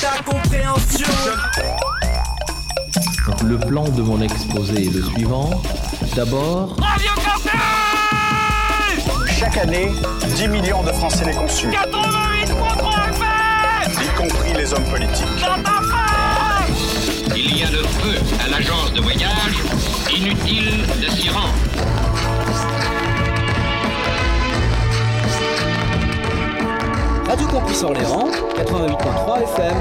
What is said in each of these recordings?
ta compréhension. Le plan de mon exposé est le suivant. D'abord... Radio Campus. Chaque année, 10 millions de Français les consultent. 88.3 FM. Y compris les hommes politiques. Il y a le feu à l'agence de voyage. Inutile de s'y rendre. Radio Campus Orléans, 88.3 FM.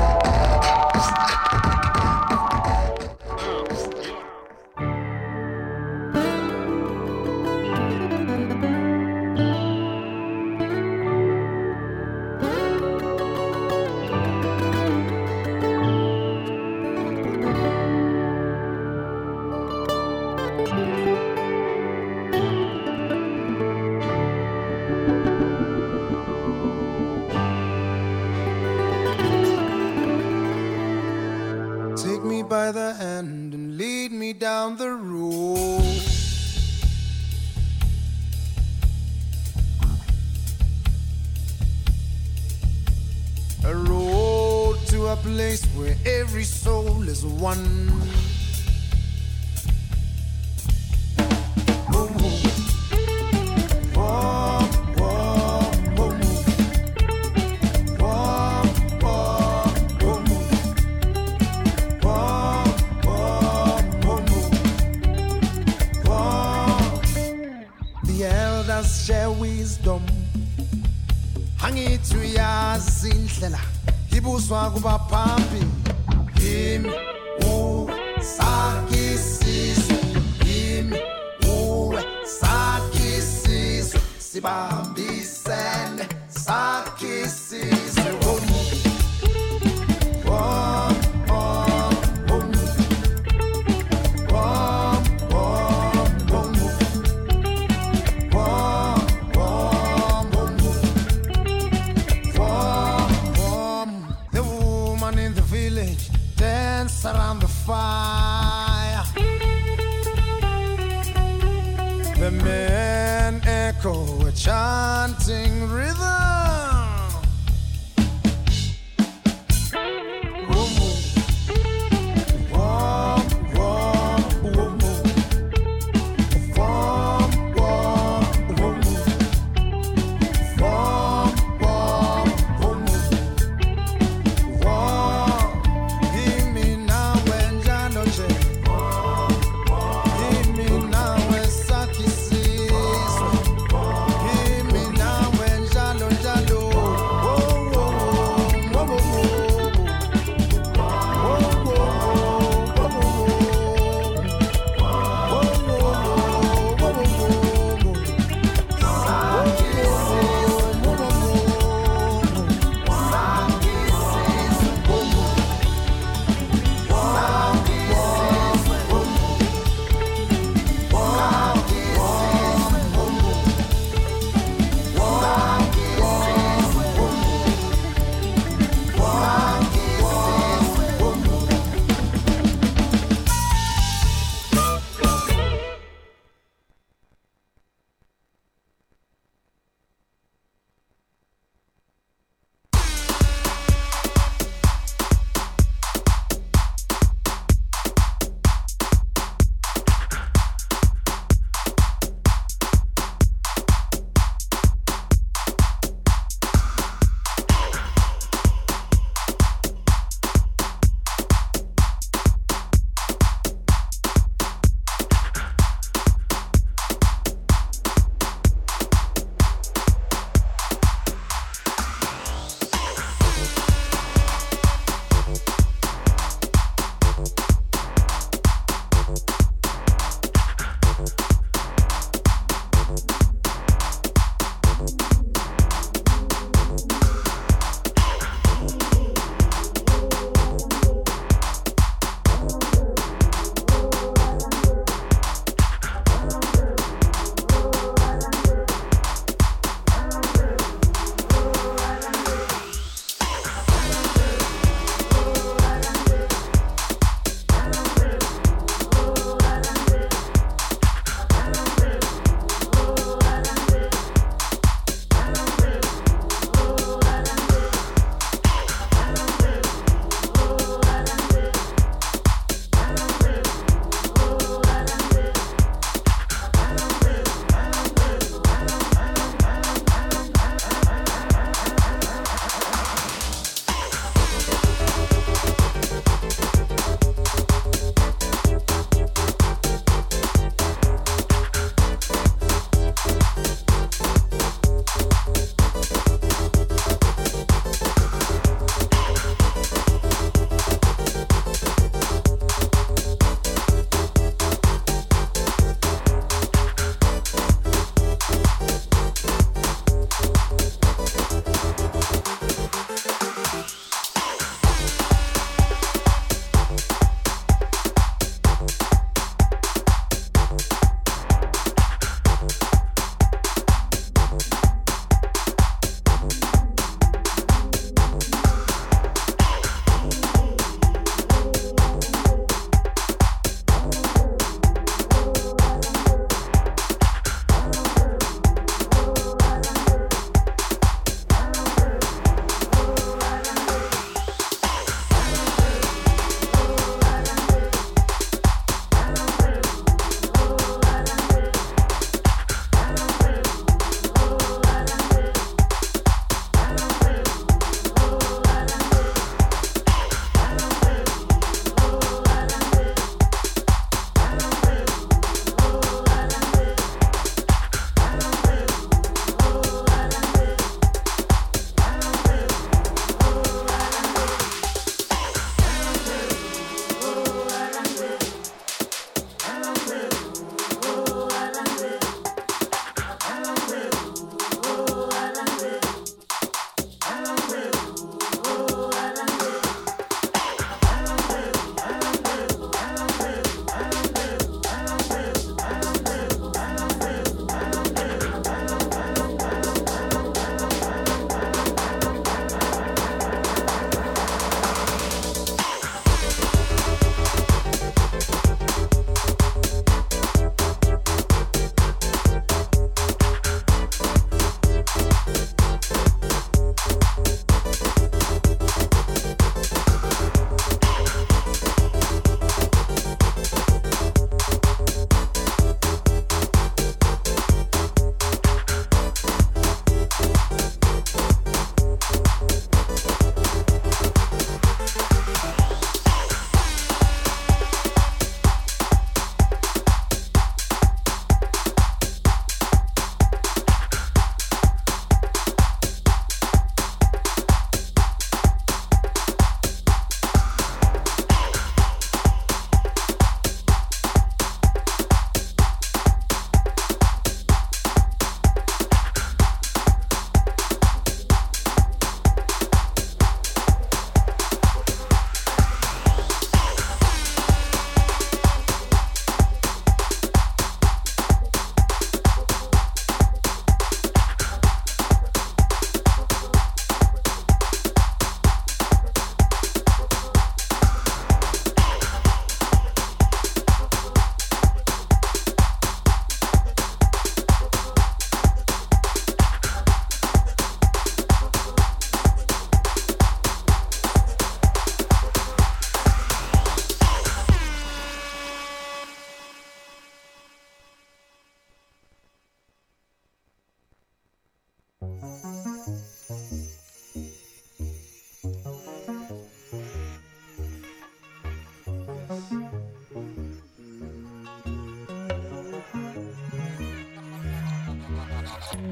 By the hand and lead me down the road. A road to a place where every soul is one. Share wisdom hangithi uyazi indlela ibuswa kubaphambi yimi sakisizwe yimi sakisizwe sibambisene sakisizwe around the fire. The men echo a chanting rhythm.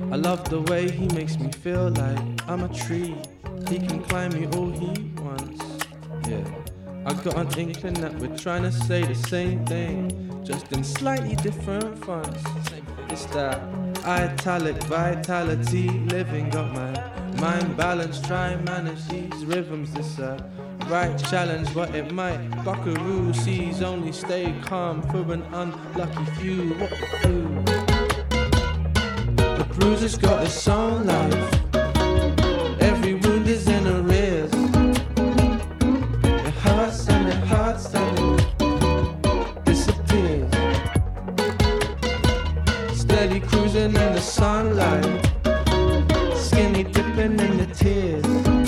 I love the way he makes me feel like I'm a tree. He can climb me all he wants. Yeah, I got an inkling that we're trying to say the same thing, just in slightly different fonts. It's that italic vitality living, got my mind balanced, try and manage these rhythms. This right challenge, but it might buckaroo seas only stay calm for an unlucky few. What to do? The bruiser's got its own life. Every wound is in arrears. It hurts and it disappears. Steady cruising in the sunlight, skinny dipping in the tears.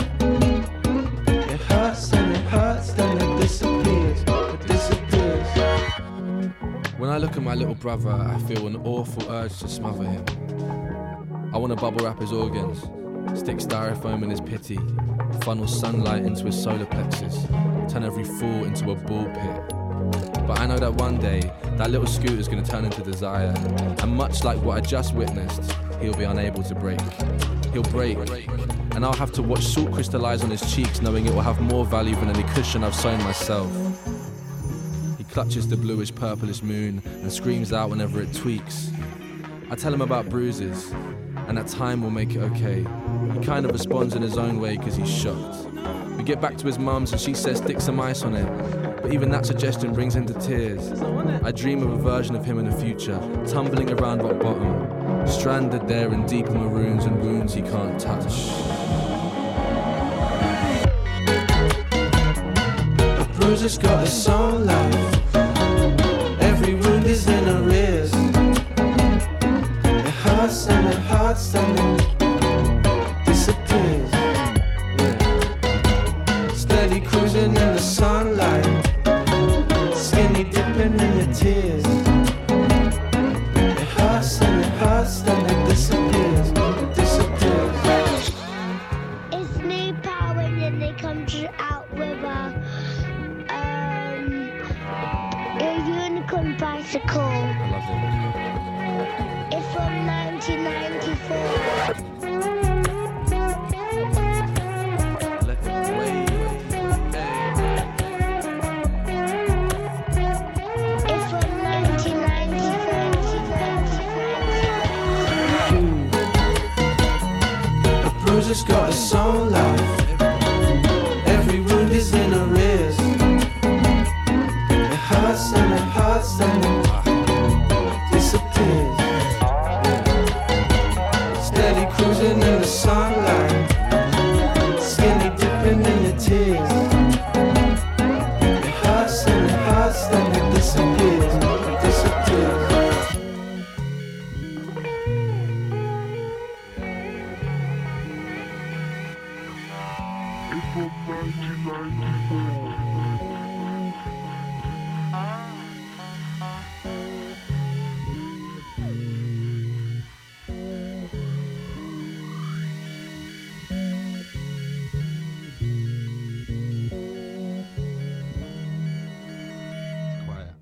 It hurts, then it disappears. It disappears. When I look at my little brother, I feel an awful urge to smother him. I want to bubble wrap his organs, stick styrofoam in his pity, funnel sunlight into his solar plexus, turn every fool into a ball pit. But I know that one day, that little scooter's gonna turn into desire, and much like what I just witnessed, he'll be unable to break. He'll break, and I'll have to watch salt crystallize on his cheeks, knowing it will have more value than any cushion I've sewn myself. He clutches the bluish purplish moon and screams out whenever it tweaks. I tell him about bruises, and that time will make it okay. He kind of responds in his own way because he's shocked. We get back to his mum's and she says stick some ice on it, but even that suggestion brings him to tears. I dream of a version of him in the future, tumbling around rock bottom, stranded there in deeper maroons and wounds he can't touch. A bruiser's got its own life. Every wound is in arrears. It hurts and it disappears. Yeah. Steady cruising in the sunlight, skinny dipping in your tears. It hurts and it disappears. It disappears. It's new power and they come out with a unicorn bicycle. I love it. It's from 1994. Let it wave. It's from 1994. A bruiser's got its own life. Every wound is in arrears. It hurts and it disappears. Steady cruising in the sunlight, skinny dipping in your tears. It hurts and it disappears. It disappears. Quiet.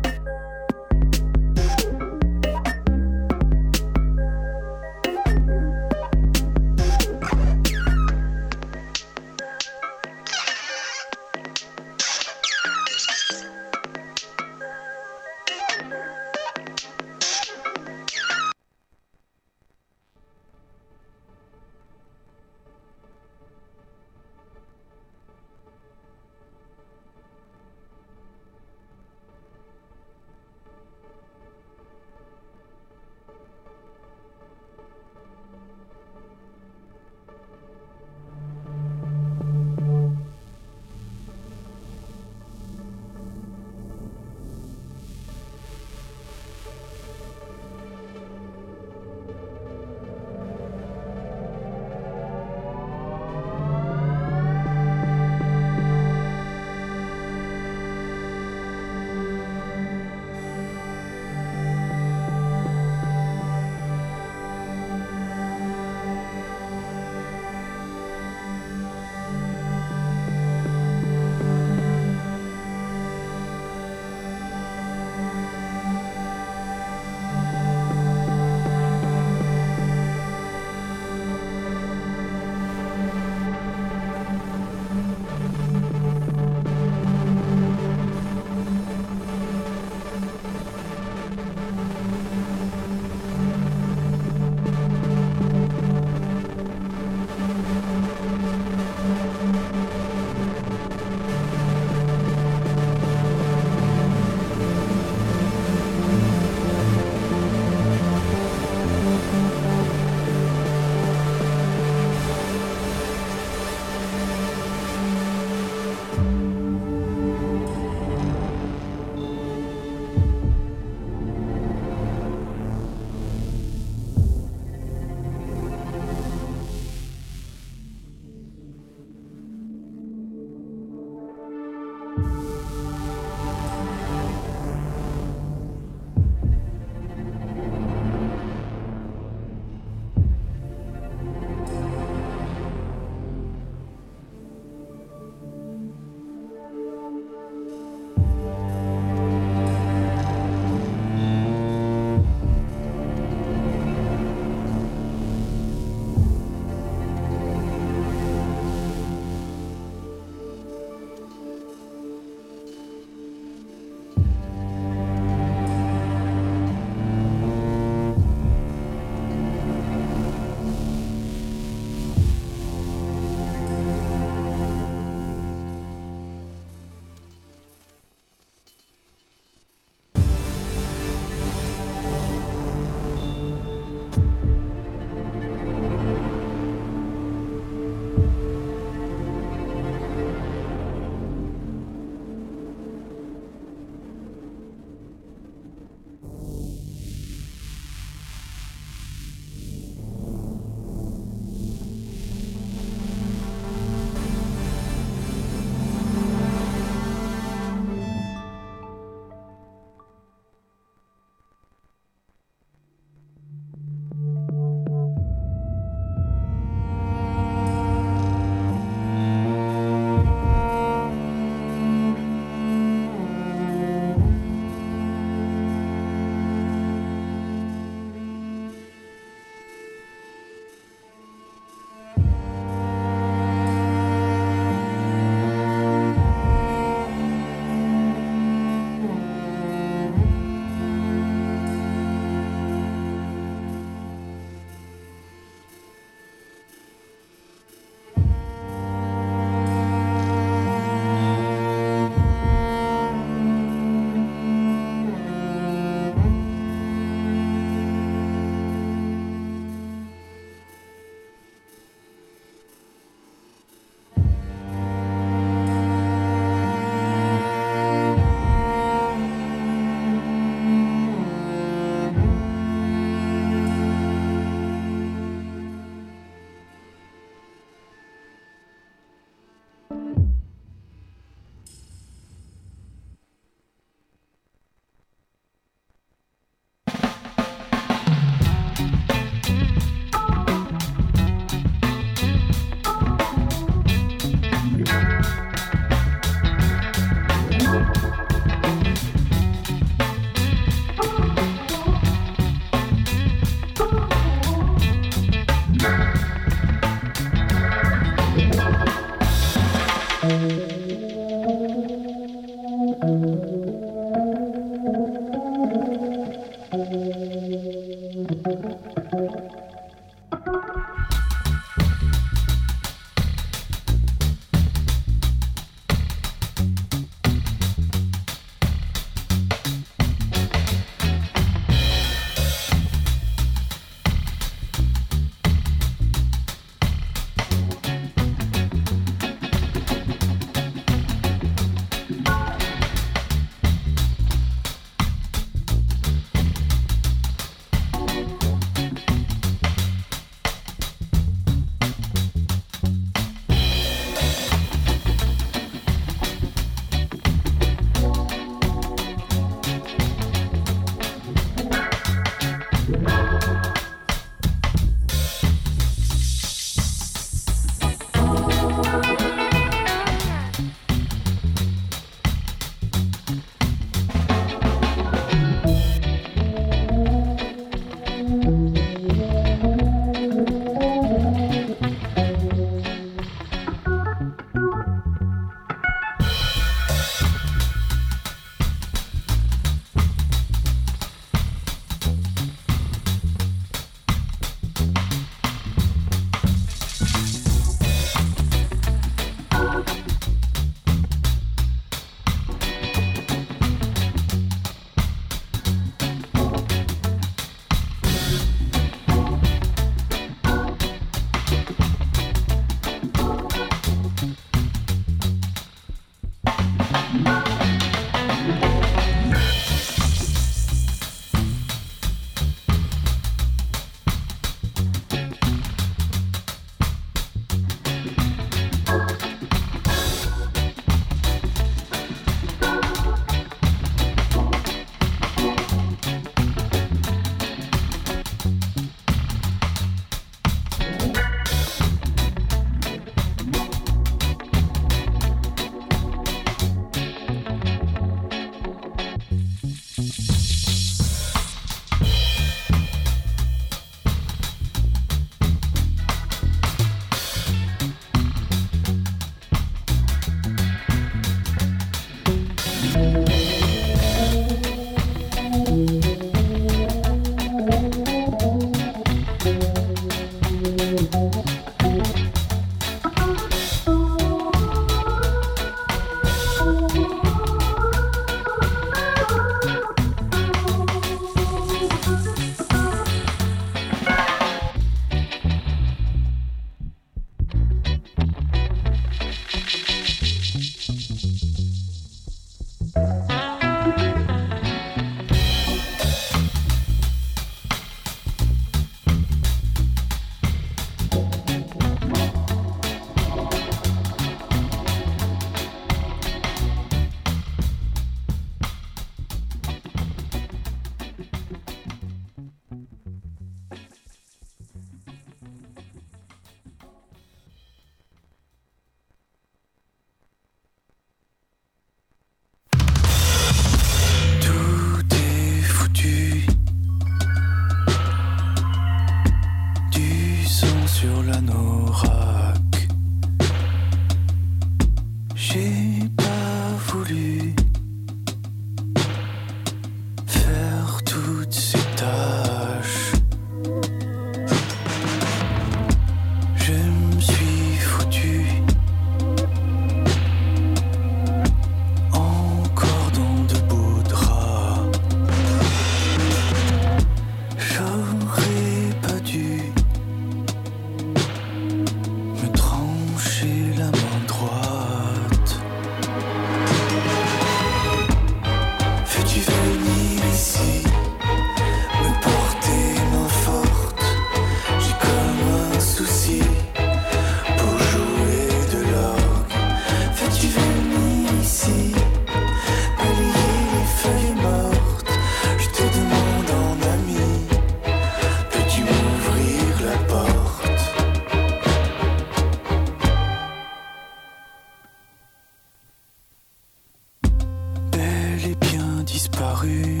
plus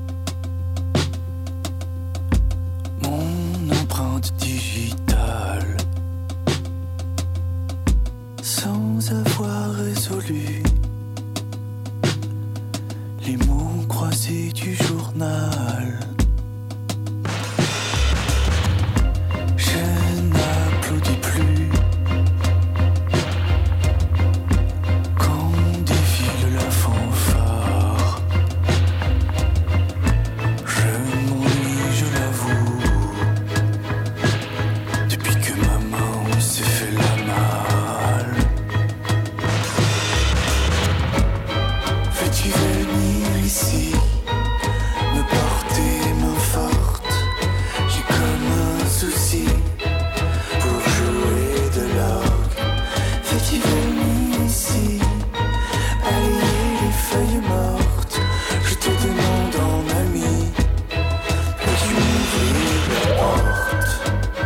mon empreinte digitale sans avoir résolu les mots croisés du journal. Je n'applaudis plus quand défile la fanfare. Je m'ennuie, je l'avoue, depuis que maman s'est fait la malle. Veux-tu venir ici, me porter main forte? J'ai comme un souci pour jouer de l'orgue. Veux-tu venir ici, balayer les feuilles mortes? Je te demande en ami, peux-tu m'ouvrir la porte?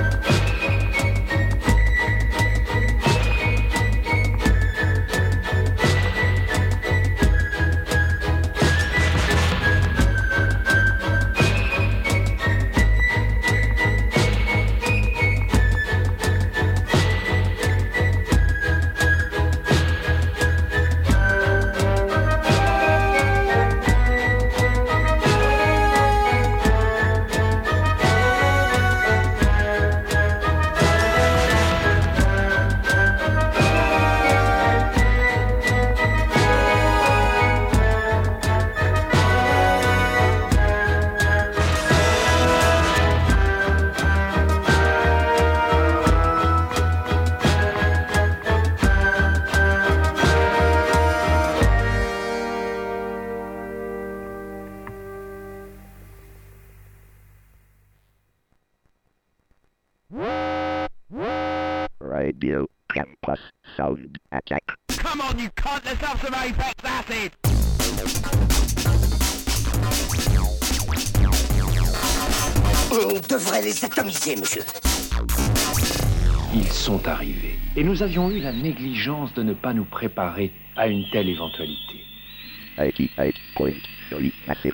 Radio Campus Sound Attack. Come on, you cunt, let's have some Apex acid! On devrait les atomiser, monsieur. Ils sont arrivés. Et nous avions eu la négligence de ne pas nous préparer à une telle éventualité. 88.3 Massive.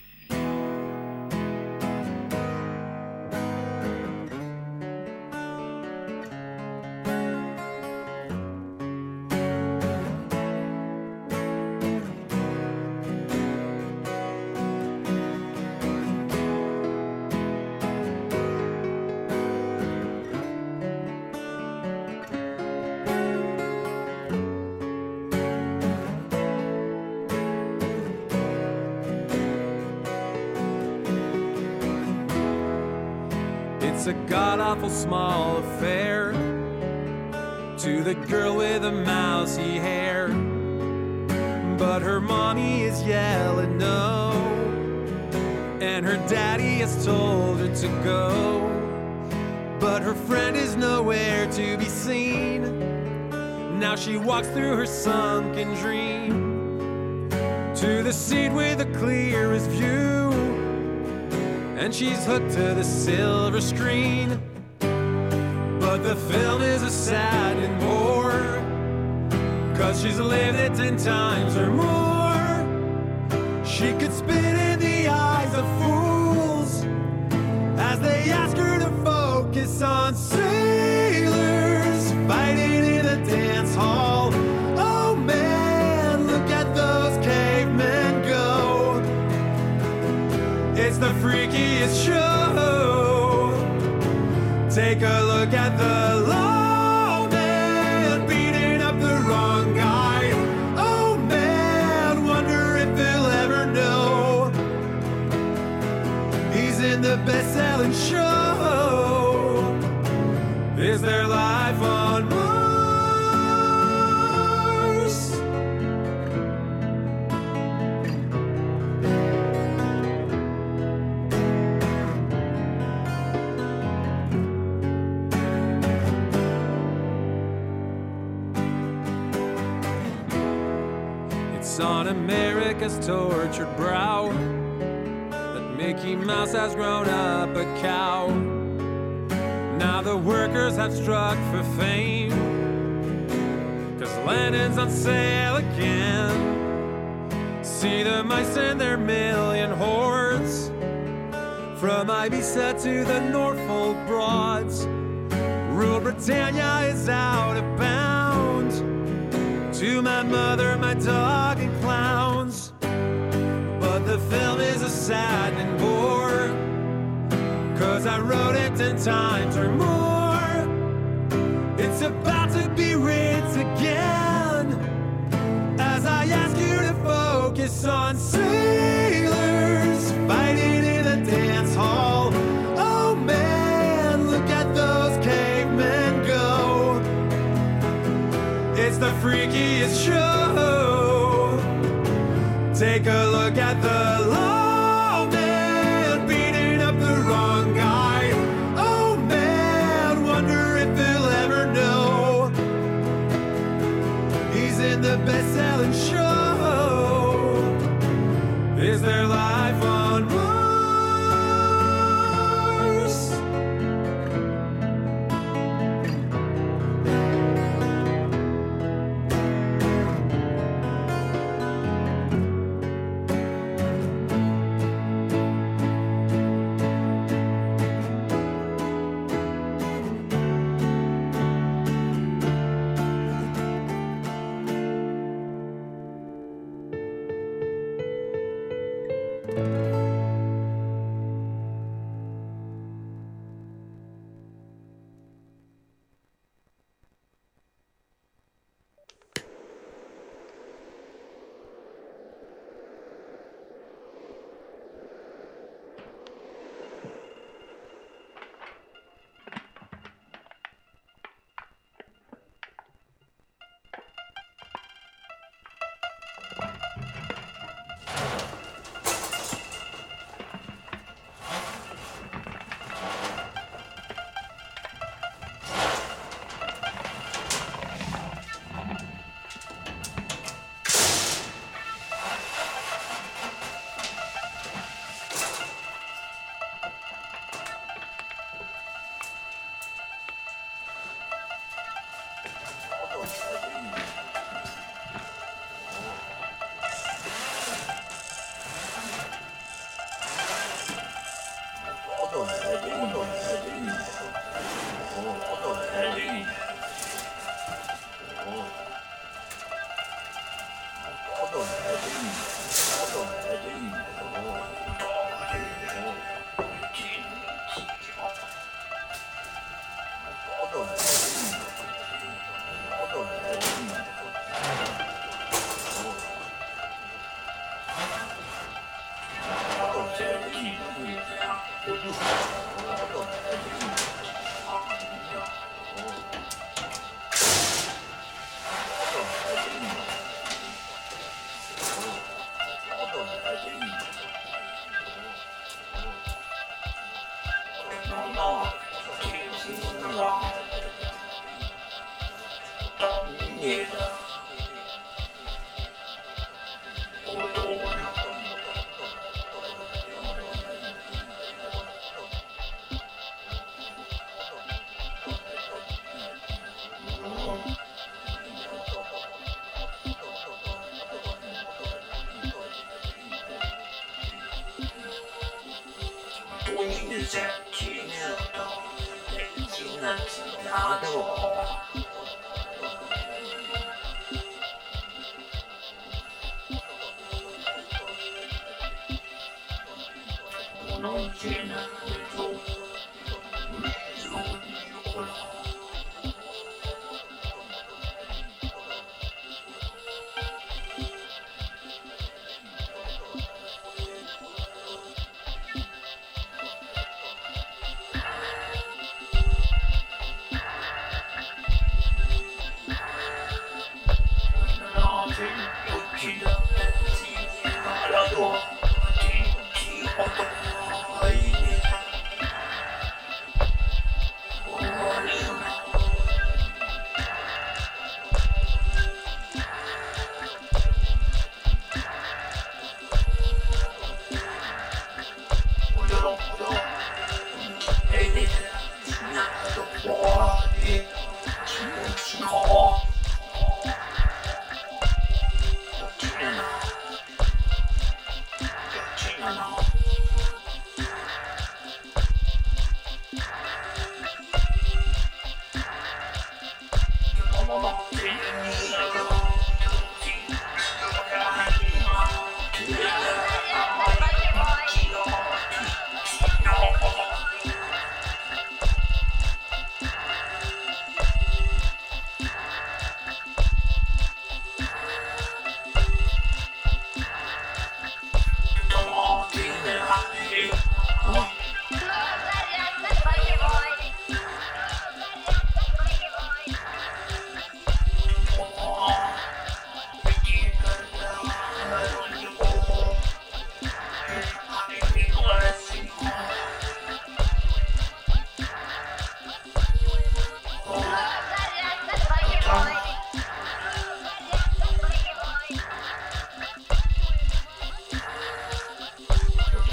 It's a god-awful small affair to the girl with the mousy hair, but her mommy is yelling no, and her daddy has told her to go, but her friend is nowhere to be seen. Now she walks through her sunken dream to the seat with the clearest view, and she's hooked to the silver screen. But the film is a sad and bore, 'cause she's lived it 10 times or more. She could spit in the eyes of fools as they ask her to focus on sailors fighting in a dance hall. Oh man, look at those cavemen go. It's the freakiest show. Take a look at the lawman beating up the wrong guy. Oh man, wonder if they'll ever know he's in the best-selling show. Is there life on Mars? It's on America's tortured brow that Mickey Mouse has grown up a cow. Now the workers have struck for fame, 'cause Lennon's on sale again. See the mice and their million hordes, from Ibiza to the Norfolk Broads. Rule Britannia is out of bounds. To my mother, my dog, and clowns. But the film is a saddening bore, 'cause I wrote it 10 times or more. It's about to be written again, as I ask you to focus on sailors fighting in the dance hall. Oh man, look at those cavemen go. It's the freakiest show. Take a look at the lawman beating up the wrong guy. Oh man, wonder if he'll ever know he's in the best-selling show. Is there life on Mars?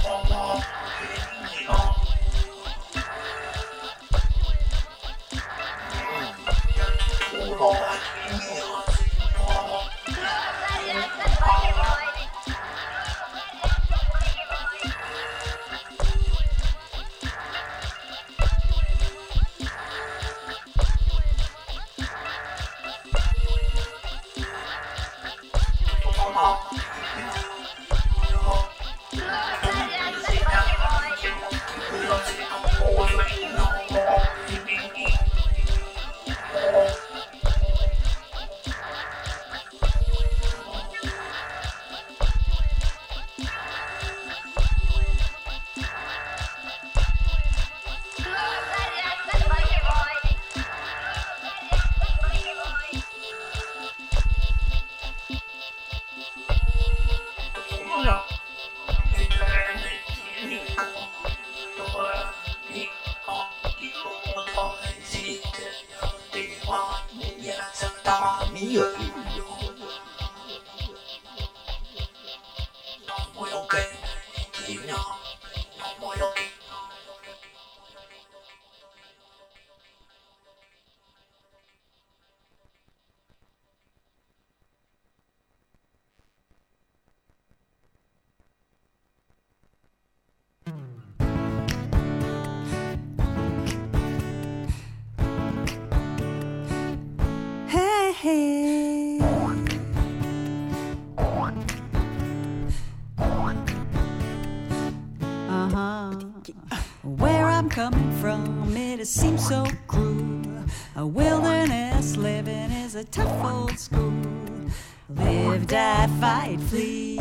Where I'm coming from, it seems so cruel. A wilderness living is a tough old school. Live, die, fight, flee.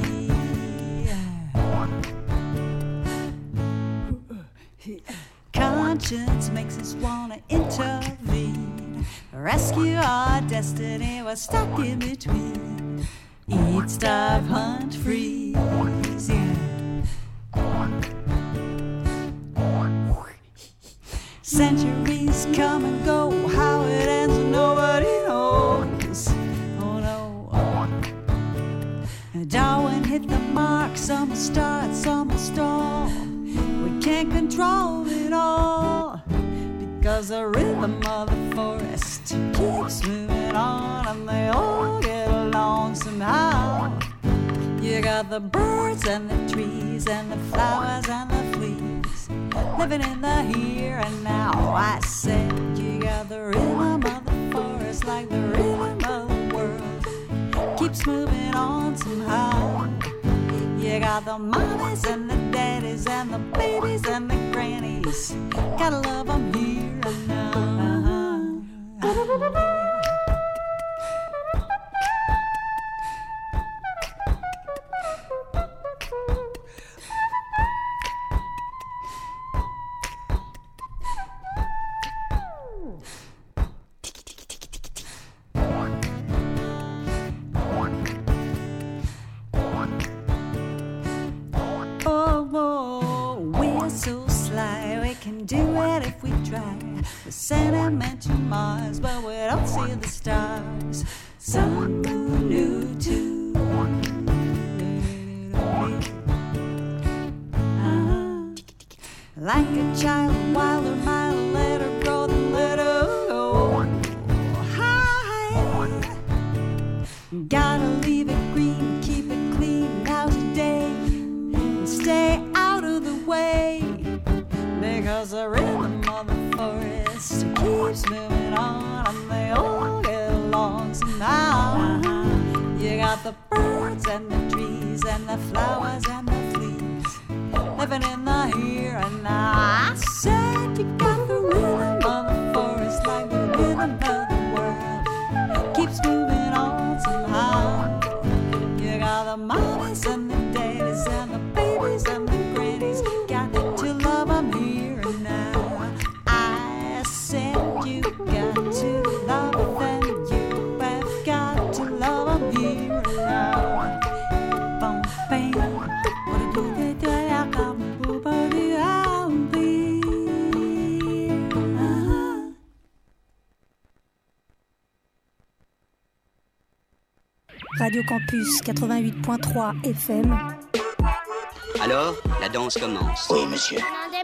Conscience makes us wanna intervene. Rescue our destiny, we're stuck in between. Eat, starve, hunt, freeze, yeah. Centuries come and go, how it ends nobody knows. Oh no. Darwin hit the mark, some will start, some will stall. We can't control it all, because the rhythm of the forest keeps moving on, and they all get along somehow. You got the birds and the trees and the flowers and the fleas, living in the here and now. I said you got the rhythm of the forest, like the rhythm of the world keeps moving on somehow. You got the mommies and the daddies and the babies and the grannies, gotta love them here and now. We're sentiment to Mars, but we don't see the stars. Sun, moon, new too. Like a child, wilder, milder, let her grow, then let her go. High. Gotta leave it green, keep it clean now today, and stay out of the way, because the rhythm of the forest keeps moving on, and they all get along somehow. You got the birds and the trees and the flowers and the fleas, living in the here and now. I said you got the rhythm of the forest, like the rhythm of the world keeps moving on somehow. You got the mommies and the daddies and the babies and the grannies, got to love them here and now. I said you got to love them, you have got to love them here and now. Bum, bam, what do they do? I come, boo, boo, I'll be. Radio Campus 88.3 FM. À Alors, la danse commence. Oui, monsieur.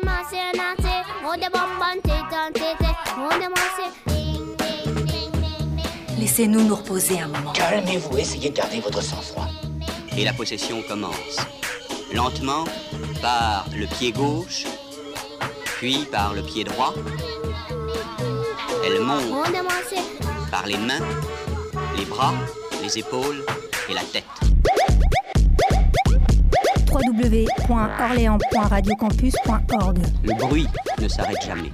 Laissez-nous nous reposer un moment. Calmez-vous, essayez de garder votre sang-froid. Et la possession commence. Lentement, par le pied gauche, puis par le pied droit. Elle monte par les mains, les bras, les épaules et la tête. www.orléans.radiocampus.org. Le bruit ne s'arrête jamais.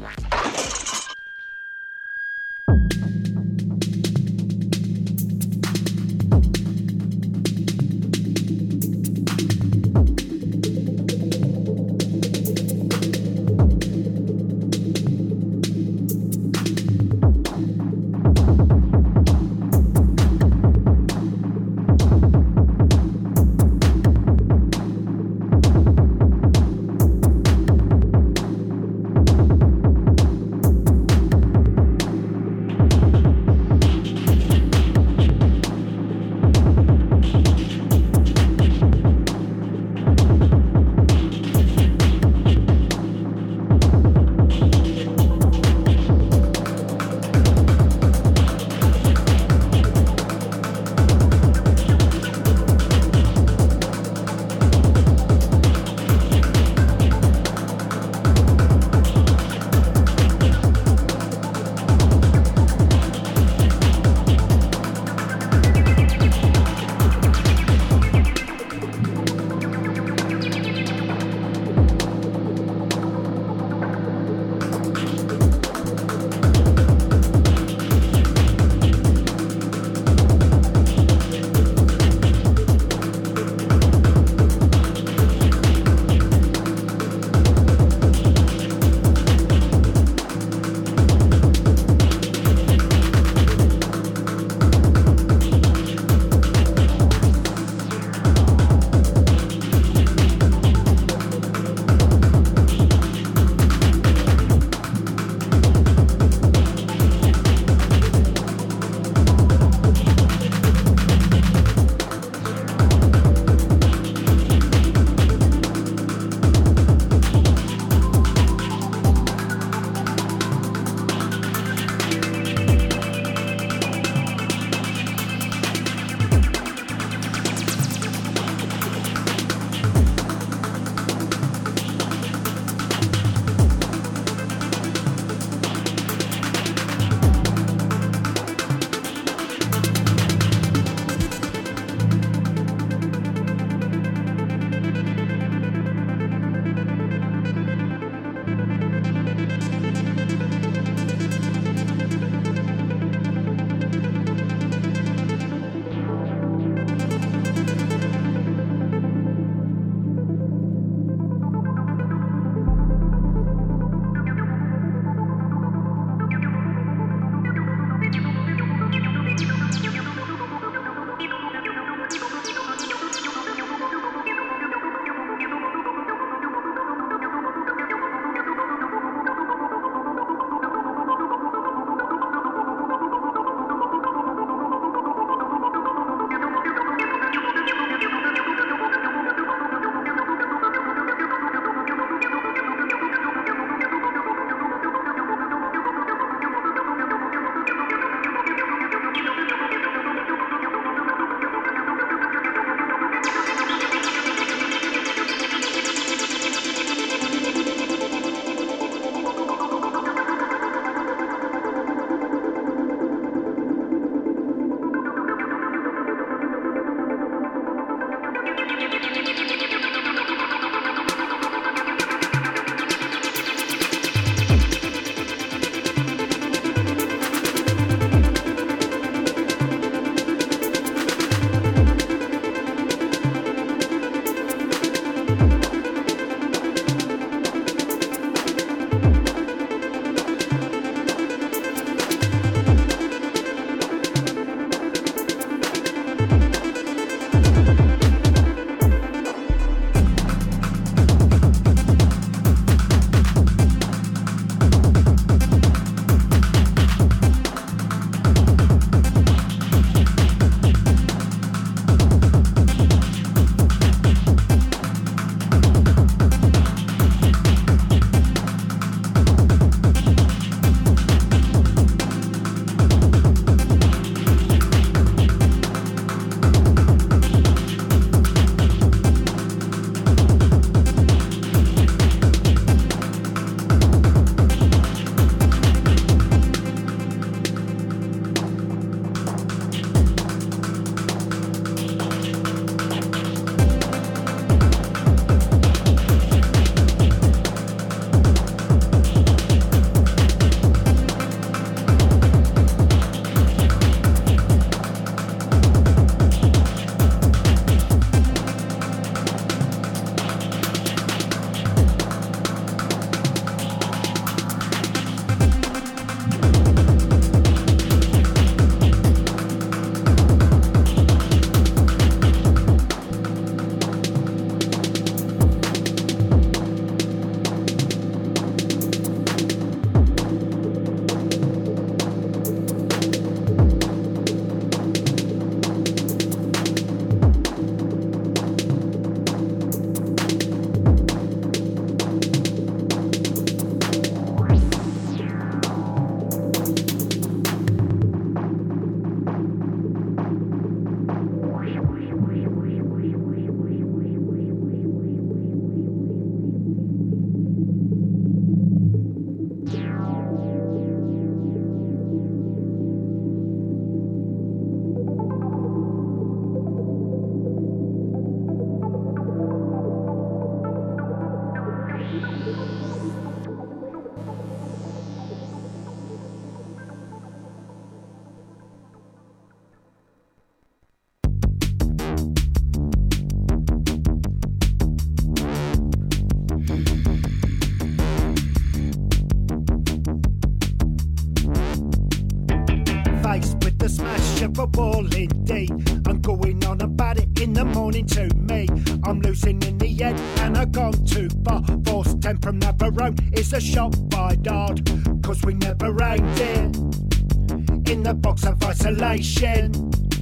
well indeed. I'm going on about it in the morning to me. I'm losing in the end and I've gone too far. Force 10 from Navarone is a shot by Dodd, cause we never aimed it in the box of isolation.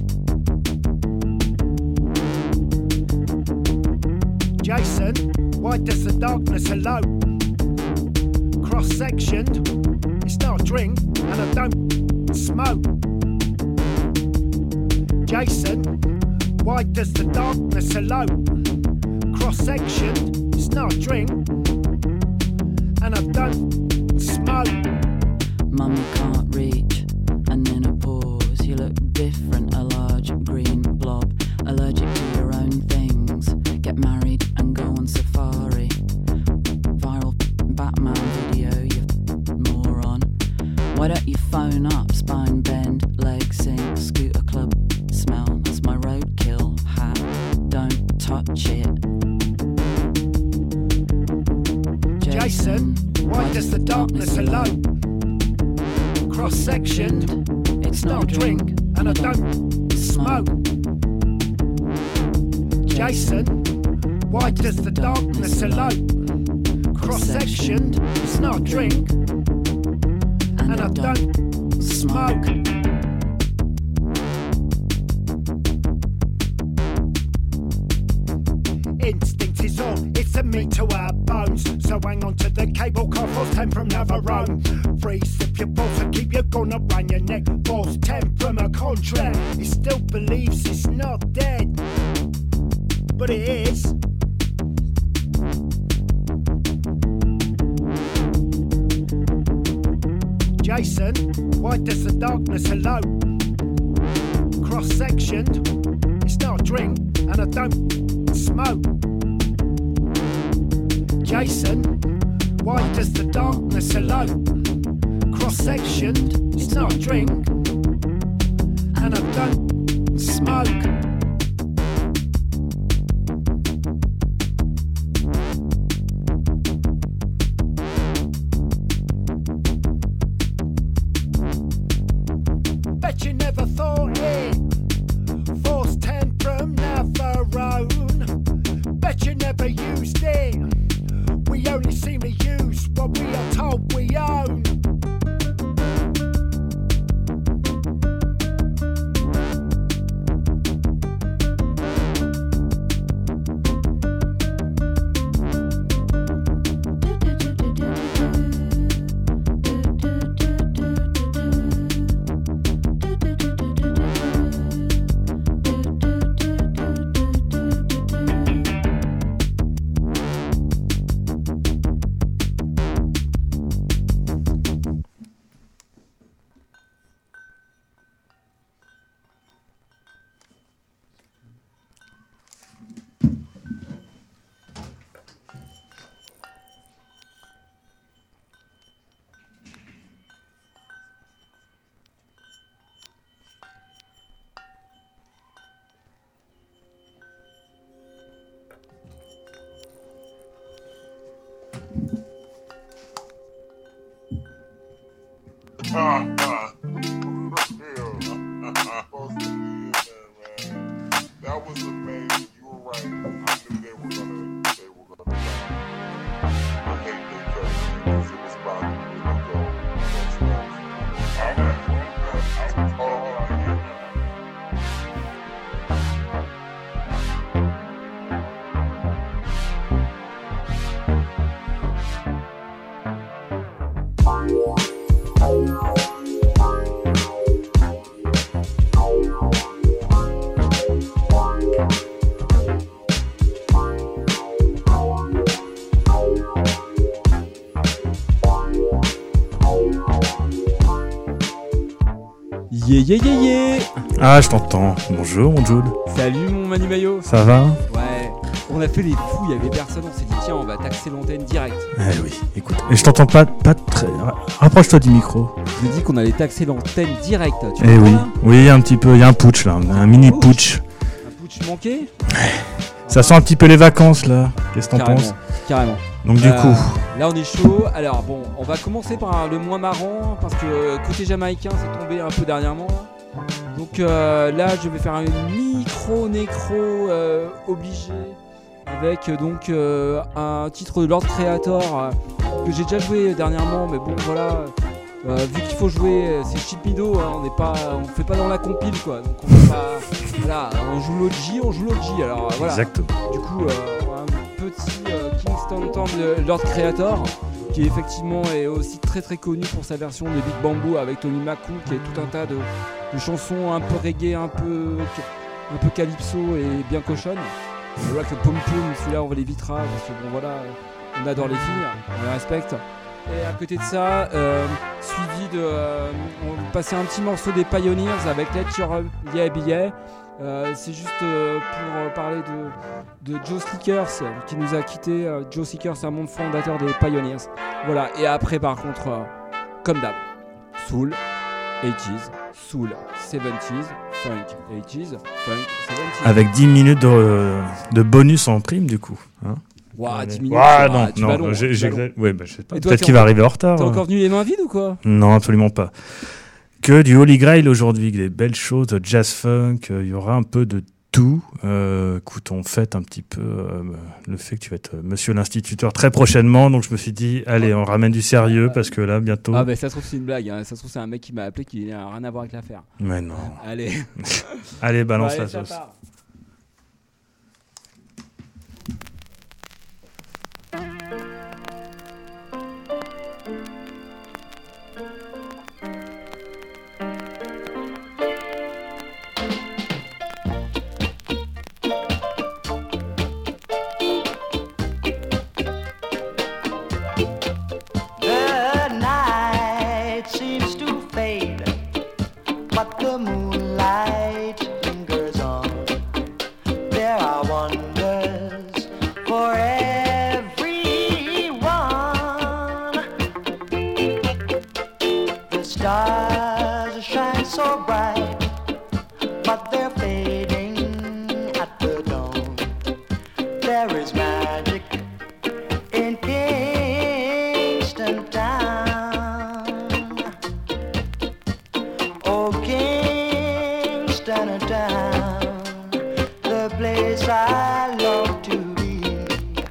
Jason, why does the darkness elope? Cross-sectioned, it's not a drink and I don't smoke. Jason, why does the darkness elope? Cross-sectioned, it's not a drink and I don't smoke. Mummy can't reach, and then a pause. You look different, a large green blob. Allergic to your own things. Get married and go on safari. Viral Batman video, you moron. Why don't you phone up? Spine bend, leg sink, scooter club smell. That's my roadkill hat. Don't touch it. Jason, why does the darkness elope? Cross-sectioned, it's not a drink and I don't smoke. Jason, why does the darkness elope? Cross-sectioned, it's not a drink and I don't smoke. Instinct is all, it's a meat to our bones. So hang on to the cable car, force 10 from Navarone. Freeze if your balls and keep your gun up round your neck. Force 10 from a contract, it still believes it's not dead, but it is. Jason, why does the darkness elope? Cross-sectioned, it's not a drink and I don't smoke. Jason, why does the darkness elope? Cross-sectioned, it's not a drink and I don't smoke. Bet you never thought it. Force 10 from Navarone. Bet you never used it. We only seem to use what we are told we own. That was amazing. You were right. I knew they were gonna. I hate they cut because it was about to go. Yeah. Ah, je t'entends. Bonjour, mon Jude. Salut, mon Manu Mayo. Ça va? Ouais. On a fait les fous, il y avait personne. On s'est dit, tiens, on va taxer l'antenne direct. Eh oui, écoute. Et je t'entends pas très. Rapproche-toi du micro. Je me dis qu'on allait taxer l'antenne direct. Tu eh oui. Oui, un petit peu. Il y a un putsch là. Un mini putsch. Un putsch manqué? Ça sent un petit peu les vacances là. Qu'est-ce que t'en penses? Carrément. Donc du coup. Là on est chaud. Alors bon, on va commencer par le moins marrant parce que côté jamaïcain c'est tombé un peu dernièrement. Donc là, je vais faire un micro-nécro obligé avec donc un titre de Lord Creator que j'ai déjà joué dernièrement, mais bon voilà, vu qu'il faut jouer, c'est Chipido, hein, on fait pas dans la compile quoi, donc on va pas, voilà, on joue l'OG, alors voilà. Exactement. Du coup, un petit Kingston Town de Lord Creator, qui effectivement est aussi très très connu pour sa version de Big Bamboo avec Tony Macu, qui est tout un tas de chansons un peu reggae, un peu calypso et bien cochonne. On voit que le pom pom, celui-là on va les vitras parce que bon voilà, on adore les filles, on les respecte. Et à côté de ça, suivi de, on va passer un petit morceau des Pioneers avec Let Your Yeah Be Yeah. C'est juste pour parler de Joe Slickers qui nous a quitté. Joe Slickers, un membre fondateur des Pioneers. Voilà, et après par contre, comme d'hab, Soul 80s, Soul 70s, Funk 80s, Funk 70s. Avec 10 minutes de bonus en prime du coup. Hein. Wow, 10 minutes. Non, je sais pas. Peut-être qu'il va arriver en retard. T'es encore venu les mains vides ou quoi? Non, absolument pas. Que du Holy Grail aujourd'hui, des belles choses, de jazz funk, il y aura un peu de tout. Écoute, on fête un petit peu le fait que tu vas être monsieur l'instituteur très prochainement, donc je me suis dit, allez, on ramène du sérieux parce que là, bientôt... Ah bah ça se trouve c'est une blague, hein. Ça se trouve c'est un mec qui m'a appelé qui n'a rien à voir avec l'affaire. Mais non. Allez. Allez, balance allez, la sauce. Part.